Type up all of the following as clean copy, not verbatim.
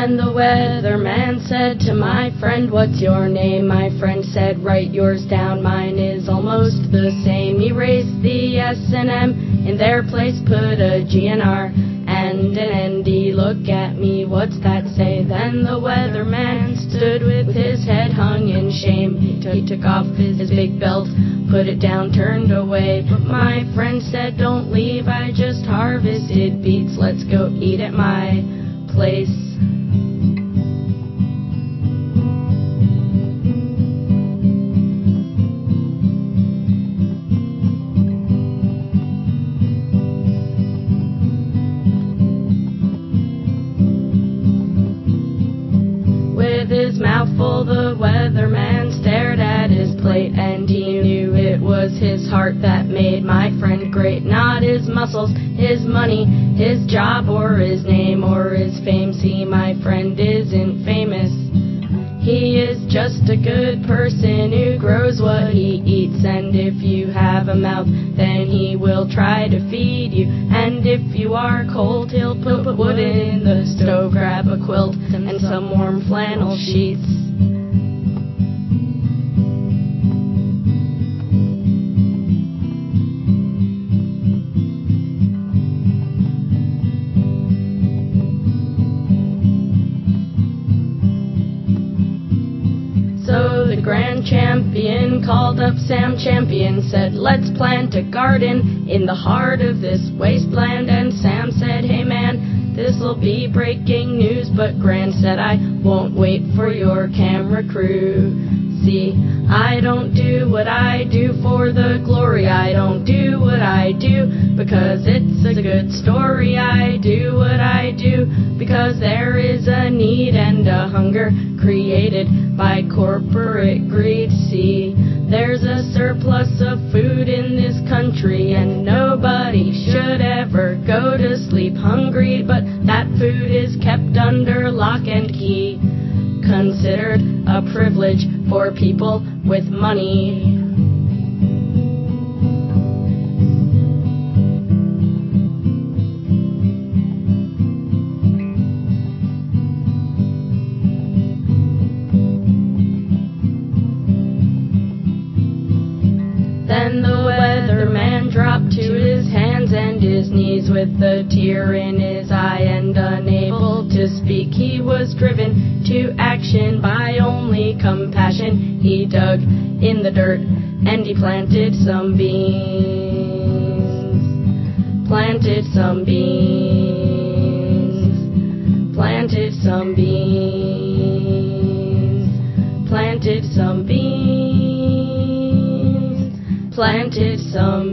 Then the weatherman said to my friend, "What's your name?" My friend said, "Write yours down, mine is almost the same." Erase the S and M, in their place put a G and R and an ND. Look at me, what's that say? Then the weatherman stood with his head hung in shame. He took off his big belt, put it down, turned away. But my friend said, "Don't leave, I just harvested beets. Let's go eat at my place." With his mouth full, the weatherman stared at his plate, and he knew it was his heart that made my friend great. Not his muscles, his money, his job, or his name, or his fame. See, my friend isn't famous. He is just a good person who grows what he eats. And if you have a mouth, then he will try to feed you. And if you are cold, he'll put wood in the stove, grab a quilt and some warm flannel sheets. So the grand champion called up Sam Champion, said, "Let's plant a garden in the heart of this wasteland." And Sam said, "Hey man, this'll be breaking news." But Gran said, "I won't wait for your camera crew. See, I don't do what I do for the glory. I don't do what I do because it's a good story. I do what I do because there is a need and a hunger created by corporate greed. See, there's a surplus of food in this country, and nobody should ever go to sleep hungry. But that food is kept under lock and key, considered a privilege for people with money. Then the weatherman dropped to his hands and his knees with a tear in his eye, and unable to speak, he was driven to action by only compassion. He dug in the dirt and he planted some beans. Planted some beans. Planted some beans. Planted some beans. Planted some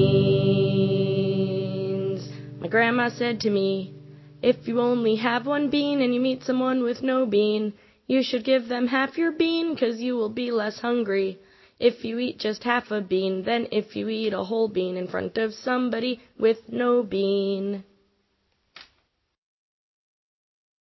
beans. My grandma said to me, "If you only have one bean and you meet someone with no bean, you should give them half your bean, 'cause you will be less hungry if you eat just half a bean than if you eat a whole bean in front of somebody with no bean."